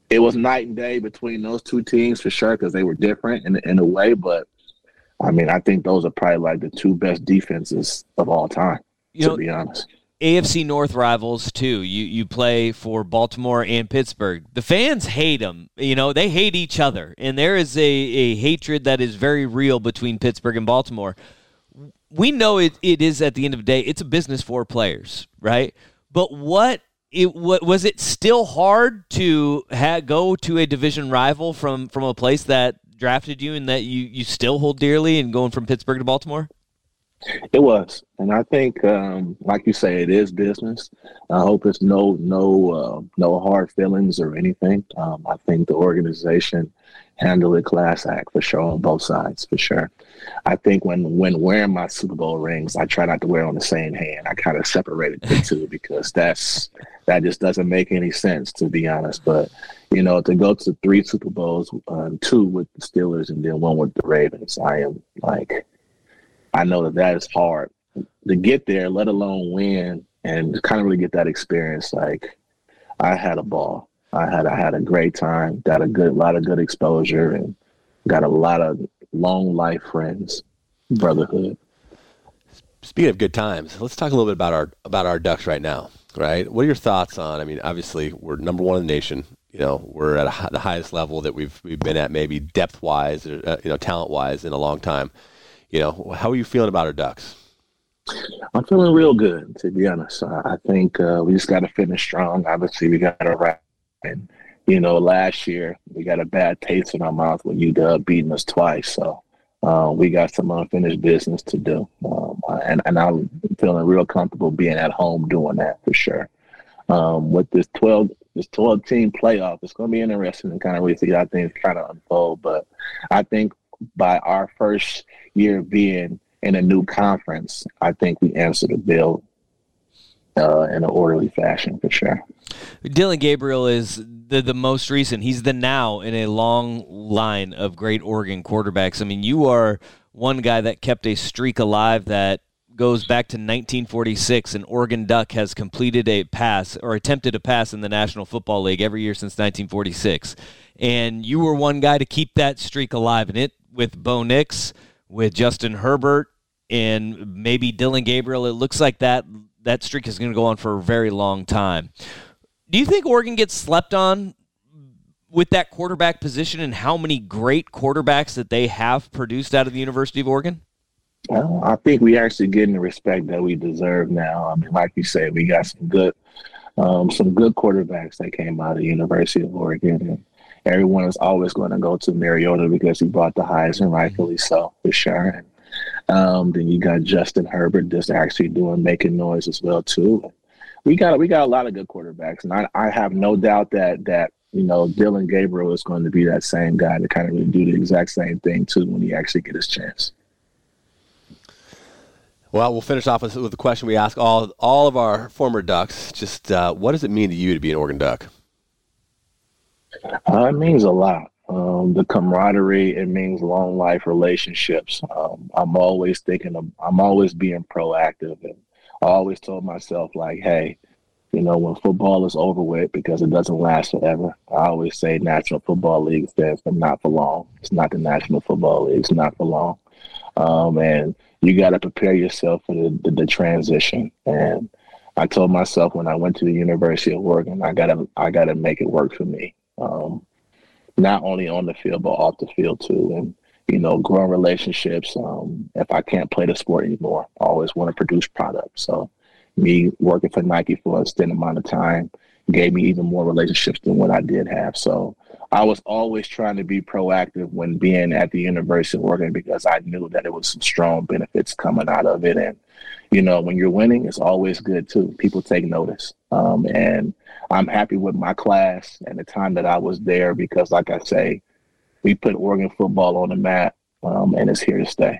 it was night and day between those two teams for sure because they were different in a way. But, I mean, I think those are probably like the two best defenses of all time, to be honest. AFC North rivals, too. You play for Baltimore and Pittsburgh. The fans hate them. They hate each other. And there is a hatred that is very real between Pittsburgh and Baltimore. We know it is, at the end of the day, it's a business for players, right? But was it still hard to go to a division rival from a place that drafted you and that you still hold dearly, and going from Pittsburgh to Baltimore? It was, and I think, like you say, it is business. I hope it's no hard feelings or anything. I think the organization handled it class act for sure on both sides, for sure. I think when wearing my Super Bowl rings, I try not to wear on the same hand. I kind of separated the two because that just doesn't make any sense, to be honest. But, to go to 3 Super Bowls, 2 with the Steelers and then 1 with the Ravens, I know that is hard to get there, let alone win, and to kind of really get that experience. Like, I had a ball. I had a great time, got a lot of good exposure, and got a lot of long life friends, brotherhood. Speaking of good times, let's talk a little bit about our Ducks right now. Right? What are your thoughts on? I mean, obviously we're number 1 in the nation. We're at the highest level that we've been at, maybe depth wise, or talent wise, in a long time. How are you feeling about our Ducks? I'm feeling real good, to be honest. I think we just got to finish strong. Obviously, we got to wrap. And, last year we got a bad taste in our mouth with UW beating us twice. So we got some unfinished business to do. And I'm feeling real comfortable being at home doing that for sure. With this 12-team playoff, it's going to be interesting to kind of really see how things kind of unfold. But I think by our first year being in a new conference, I think we answer the bill in an orderly fashion for sure. Dillon Gabriel is the most recent. He's the now in a long line of great Oregon quarterbacks. I mean, you are one guy that kept a streak alive that goes back to 1946. An Oregon Duck has completed a pass or attempted a pass in the National Football League every year since 1946. And you were one guy to keep that streak alive. And it, with Bo Nix, with Justin Herbert, and maybe Dillon Gabriel, it looks like that streak is going to go on for a very long time. Do you think Oregon gets slept on with that quarterback position and how many great quarterbacks that they have produced out of the University of Oregon? I think we actually getting the respect that we deserve now. I mean, like you said, we got some good quarterbacks that came out of the University of Oregon, and everyone is always going to go to Mariota because he brought the Heisman, rightfully so, for sure. And then you got Justin Herbert just actually making noise as well too. We got a lot of good quarterbacks, and I have no doubt that Dillon Gabriel is going to be that same guy to kind of really do the exact same thing too when he actually get his chance. Well, we'll finish off with the question we ask all of our former Ducks. Just what does it mean to you to be an Oregon Duck? It means a lot. The camaraderie, it means long life relationships. I'm always being proactive, and I always told myself, like, hey, when football is over with, because it doesn't last forever, I always say National Football League stands for not for long. It's not the National Football League. It's not for long. And you got to prepare yourself for the transition. And I told myself when I went to the University of Oregon, I gotta make it work for me. Not only on the field, but off the field too. And, growing relationships. If I can't play the sport anymore, I always want to produce product. So me working for Nike for an extended amount of time gave me even more relationships than what I did have. So I was always trying to be proactive when being at the University of Oregon because I knew that it was some strong benefits coming out of it. And, when you're winning, it's always good too. People take notice. And I'm happy with my class and the time that I was there because, like I say, we put Oregon football on the map, and it's here to stay.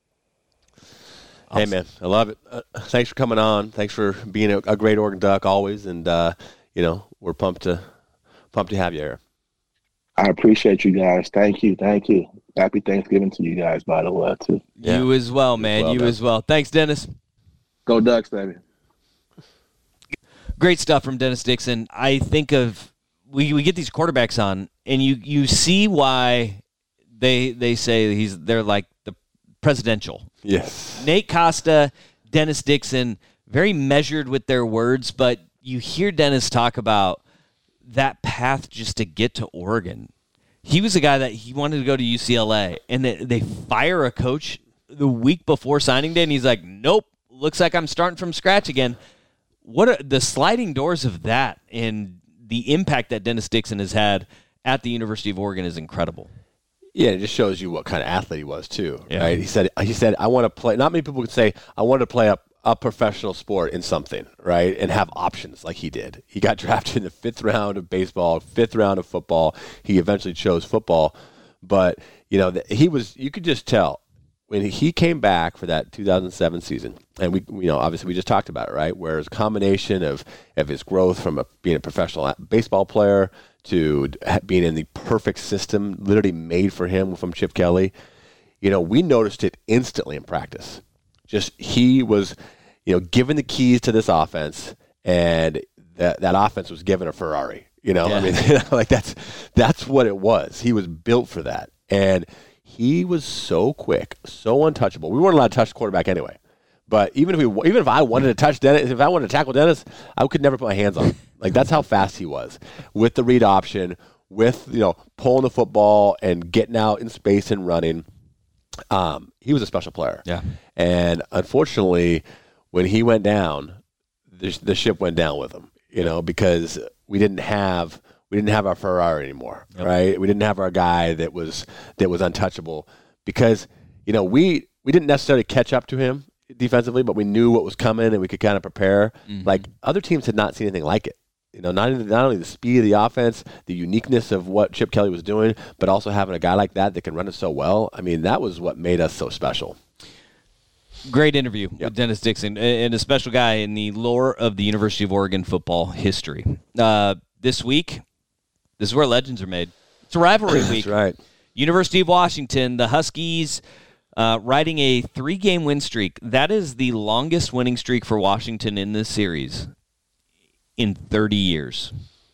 Hey, man, I love it. Thanks for coming on. Thanks for being a great Oregon Duck always, and we're pumped to have you here. I appreciate you guys. Thank you. Happy Thanksgiving to you guys, by the way, too. Yeah. You as well, man. You as well. Thanks, Dennis. Go Ducks, baby. Great stuff from Dennis Dixon. I think of we get these quarterbacks on, and you see why they say they're like the presidential. Yes. Nate Costa, Dennis Dixon, very measured with their words, but you hear Dennis talk about that path just to get to Oregon. He was a guy that he wanted to go to UCLA, and they fire a coach the week before signing day, and he's like, nope, looks like I'm starting from scratch again. What are the sliding doors of that, and the impact that Dennis Dixon has had at the University of Oregon is incredible. Yeah, it just shows you what kind of athlete he was too, Yeah. right? He said, I want to play. Not many people could say, I want to play a professional sport in something, right? And have options like he did. He got drafted in the 5th round of baseball, 5th round of football. He eventually chose football, but you could just tell when he came back for that 2007 season, and we obviously we just talked about it, right? Where it's a combination of his growth from being a professional baseball player to being in the perfect system, literally made for him from Chip Kelly. We noticed it instantly in practice. Just he was, given the keys to this offense, and that offense was given a Ferrari. Yeah. I mean, like that's what it was. He was built for that, and he was so quick, so untouchable. We weren't allowed to touch the quarterback anyway. But even if I wanted to touch Dennis, if I wanted to tackle Dennis, I could never put my hands on him. Like, that's how fast he was with the read option, with pulling the football and getting out in space and running. He was a special player. Yeah. And unfortunately, when he went down, the ship went down with him. Because we didn't have our Ferrari anymore, Yep. right? We didn't have our guy that was untouchable because we didn't necessarily catch up to him defensively, but we knew what was coming and we could kind of prepare. Mm-hmm. Like, other teams had not seen anything like it. Not only the speed of the offense, the uniqueness of what Chip Kelly was doing, but also having a guy like that can run it so well. I mean, that was what made us so special. Great interview with Dennis Dixon, and a special guy in the lore of the University of Oregon football history. This week, this is where legends are made. It's a rivalry week. That's right. University of Washington, the Huskies riding a 3-game win streak. That is the longest winning streak for Washington in this series in 30 years.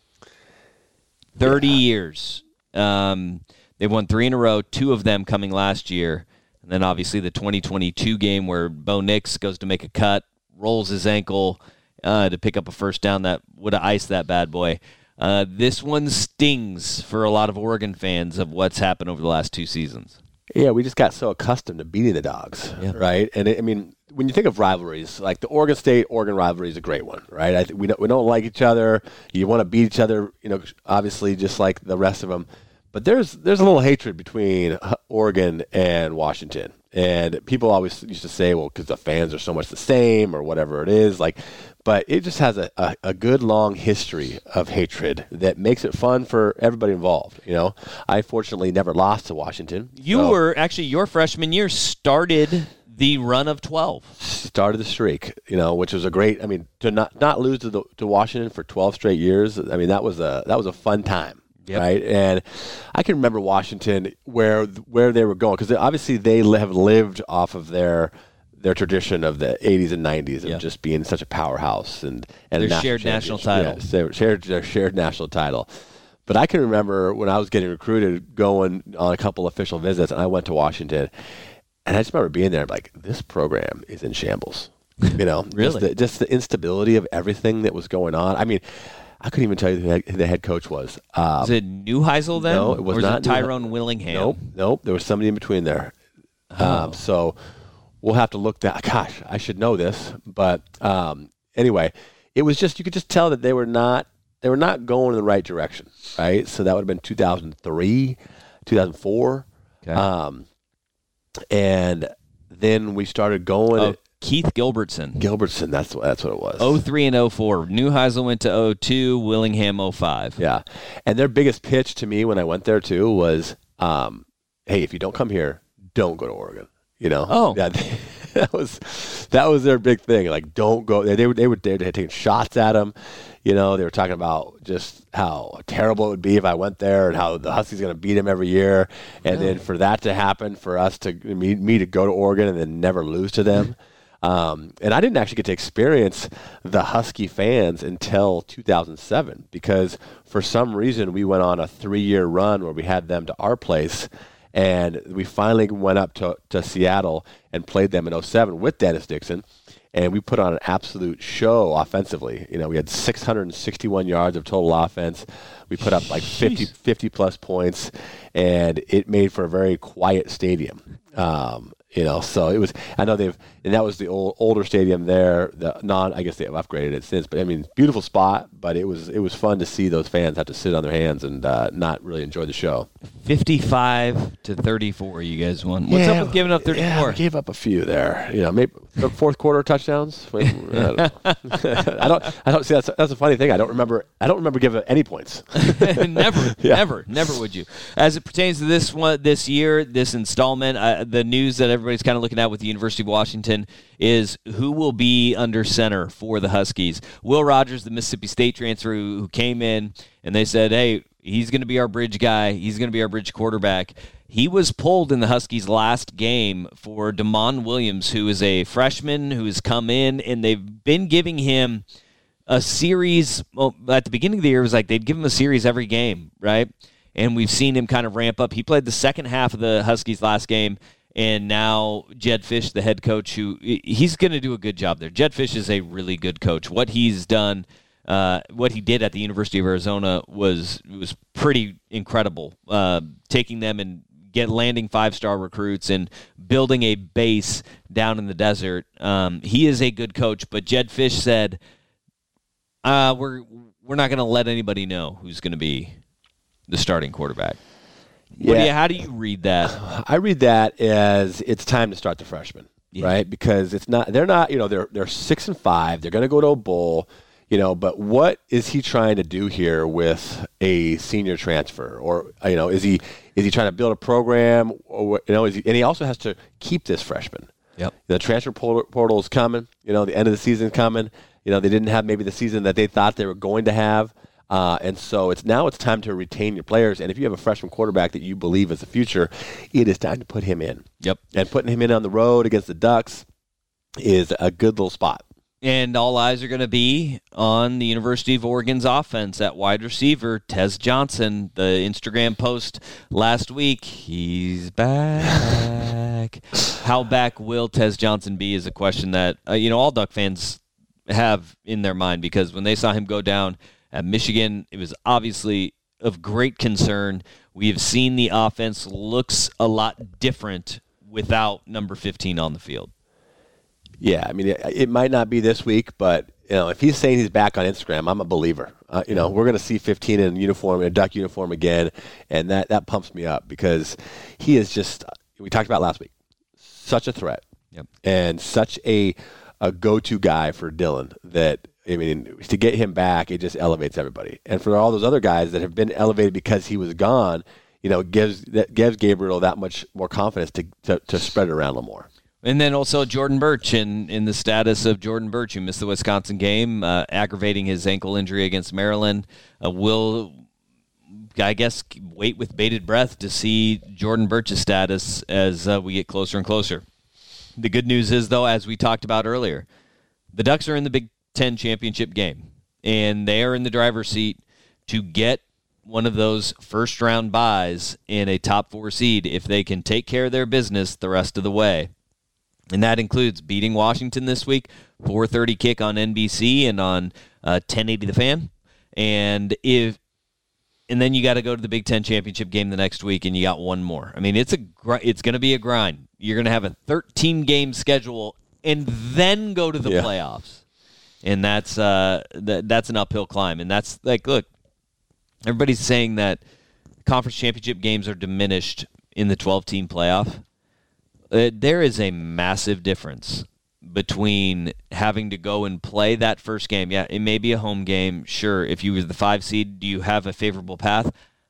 30 years. They've won 3 in a row, 2 of them coming last year. And then obviously the 2022 game where Bo Nix goes to make a cut, rolls his ankle to pick up a first down that would have iced that bad boy. This one stings for a lot of Oregon fans of what's happened over the last 2 seasons. Yeah, we just got so accustomed to beating the Dogs, right? And when you think of rivalries, like the Oregon State-Oregon rivalry is a great one, right? We don't like each other. You want to beat each other, obviously just like the rest of them. But there's a little hatred between Oregon and Washington. And people always used to say, well, because the fans are so much the same or whatever it is. But it just has a good long history of hatred that makes it fun for everybody involved. I fortunately never lost to Washington. You were actually, your freshman year started the run of 12. Started the streak, which was a great. I mean, to not lose to Washington for 12 straight years. I mean, that was a fun time. Yep. Right, and I can remember Washington where they were going because obviously they have lived off of their tradition of the 80s and 90s of just being such a powerhouse and their shared national title. Yes, they shared national title. But I can remember when I was getting recruited, going on a couple official visits, and I went to Washington, and I just remember being there like, this program is in shambles. Really, just the instability of everything that was going on. I mean, I couldn't even tell you who the head coach was. Was it Neuheisel then? No, it was not Tyrone Willingham. Nope. There was somebody in between there. So we'll have to look that. Gosh, I should know this. But anyway, it was just, you could just tell that they were not going in the right direction, right? So that would have been 2003, 2004. Okay. And then we started going. Keith Gilbertson. That's what it was. 03 and 04. Neuheisel went to 02, Willingham 05. Yeah. And their biggest pitch to me when I went there too was, hey, if you don't come here, don't go to Oregon. Oh. Yeah, that was their big thing. Like, don't go. They were taking shots at him. They were talking about just how terrible it would be if I went there and how the Huskies going to beat him every year. And then for that to happen, for us to me to go to Oregon and then never lose to them. And I didn't actually get to experience the Husky fans until 2007 because for some reason we went on a 3-year run where we had them to our place. And we finally went up to Seattle and played them in 2007 with Dennis Dixon. And we put on an absolute show offensively. We had 661 yards of total offense. We put up like 50 plus points, and it made for a very quiet stadium. So it was. I know and that was the older stadium there. I guess they have upgraded it since. But I mean, beautiful spot. But it was fun to see those fans have to sit on their hands and not really enjoy the show. 55-34, you guys won. What's up with giving up 34? Yeah, we gave up a few there. Maybe fourth quarter touchdowns. I don't see that's a funny thing. I don't remember giving any points. Never would you. As it pertains to this year, this installment, the news that everybody's kind of looking at with the University of Washington is who will be under center for the Huskies. Will Rogers, the Mississippi State transfer who came in, and they said, hey, he's going to be our bridge guy. He's going to be our bridge quarterback. He was pulled in the Huskies' last game for Damon Williams, who is a freshman who has come in, and they've been giving him a series. Well, at the beginning of the year, it was like they'd give him a series every game, right? And we've seen him kind of ramp up. He played the second half of the Huskies' last game, and now Jedd Fisch, the head coach, he's going to do a good job there. Jedd Fisch is a really good coach. What he's done, what he did at the University of Arizona was pretty incredible, taking them and landing 5-star recruits and building a base down in the desert. He is a good coach, but Jedd Fisch said, we're not going to let anybody know who's going to be the starting quarterback. How do you read that? I read that as it's time to start the freshmen, right? Because they're 6-5. They're going to go to a bowl, but what is he trying to do here with a senior transfer? Or, is he trying to build a program? Or, and he also has to keep this freshman. Yep. The transfer portal is coming. The end of the season is coming. They didn't have maybe the season that they thought they were going to have. And so it's time to retain your players. And if you have a freshman quarterback that you believe is the future, it is time to put him in. Yep. And putting him in on the road against the Ducks is a good little spot. And all eyes are going to be on the University of Oregon's offense at wide receiver, Tez Johnson. The Instagram post last week, he's back. How back will Tez Johnson be is a question that, all Duck fans have in their mind, because when they saw him go down at Michigan, it was obviously of great concern. We have seen the offense looks a lot different without number 15 on the field. Yeah, I mean, it might not be this week, but if he's saying he's back on Instagram, I'm a believer. We're going to see 15 in uniform, in a Duck uniform again, and that pumps me up because he is just, we talked about last week, such a threat. Yep. And such a go-to guy for Dylan that, to get him back, it just elevates everybody. And for all those other guys that have been elevated because he was gone, gives Gabriel that much more confidence to spread it around a little more. And then also Jordan Burch, in the status of Jordan Burch, who missed the Wisconsin game, aggravating his ankle injury against Maryland, will, I guess, wait with bated breath to see Jordan Burch's status as we get closer and closer. The good news is, though, as we talked about earlier, the Ducks are in the Big Ten championship game, and they are in the driver's seat to get one of those first-round buys in a top 4 seed if they can take care of their business the rest of the way. And that includes beating Washington this week, 4:30 kick on NBC and on 1080 The Fan. And then you got to go to the Big Ten championship game the next week, and you got one more. It's going to be a grind. You're going to have a 13-game schedule and then go to the playoffs. And that's an uphill climb. And that's like, look, everybody's saying that conference championship games are diminished in the 12-team playoff. There is a massive difference between having to go and play that first game. Yeah, it may be a home game. Sure, if you were the 5 seed, do you have a favorable path?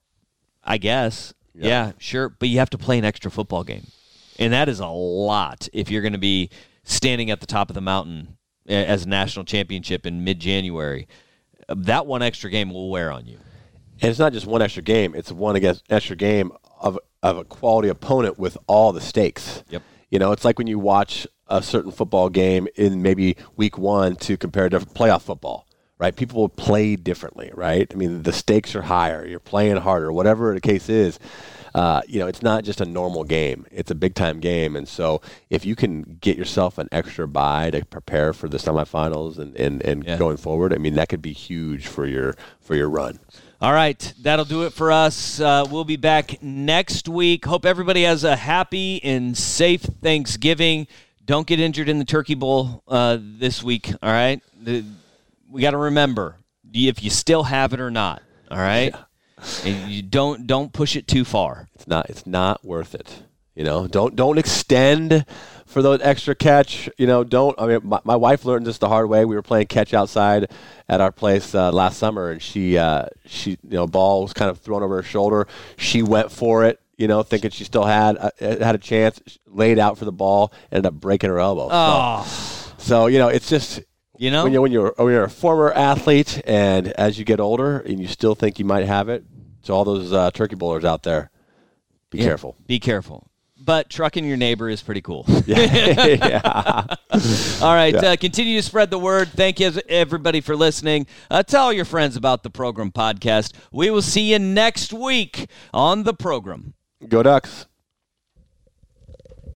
I guess. Yeah, sure. But you have to play an extra football game. And that is a lot if you're going to be standing at the top of the mountain as a national championship in mid-January. That one extra game will wear on you. And it's not just one extra game. It's one extra game of a quality opponent with all the stakes. Yep. It's like when you watch a certain football game in maybe week 1 to compare to playoff football, right? People will play differently, right? I mean, the stakes are higher. You're playing harder, whatever the case is. It's not just a normal game. It's a big-time game. And so if you can get yourself an extra bye to prepare for the semifinals and going forward, I mean, that could be huge for your run. All right, that'll do it for us. We'll be back next week. Hope everybody has a happy and safe Thanksgiving. Don't get injured in the Turkey Bowl this week, all right? We got to remember if you still have it or not, all right? Yeah. And you don't push it too far. It's not worth it. Don't extend for those extra catch. My wife learned this the hard way. We were playing catch outside at our place last summer, and she ball was kind of thrown over her shoulder. She went for it, thinking she still had a chance. Laid out for the ball, ended up breaking her elbow. So it's just. When you're a former athlete and as you get older and you still think you might have it, to all those turkey bowlers out there, be careful. Be careful. But trucking your neighbor is pretty cool. Yeah. All right. Continue to spread the word. Thank you, everybody, for listening. Tell your friends about the Program Podcast. We will see you next week on the program. Go Ducks.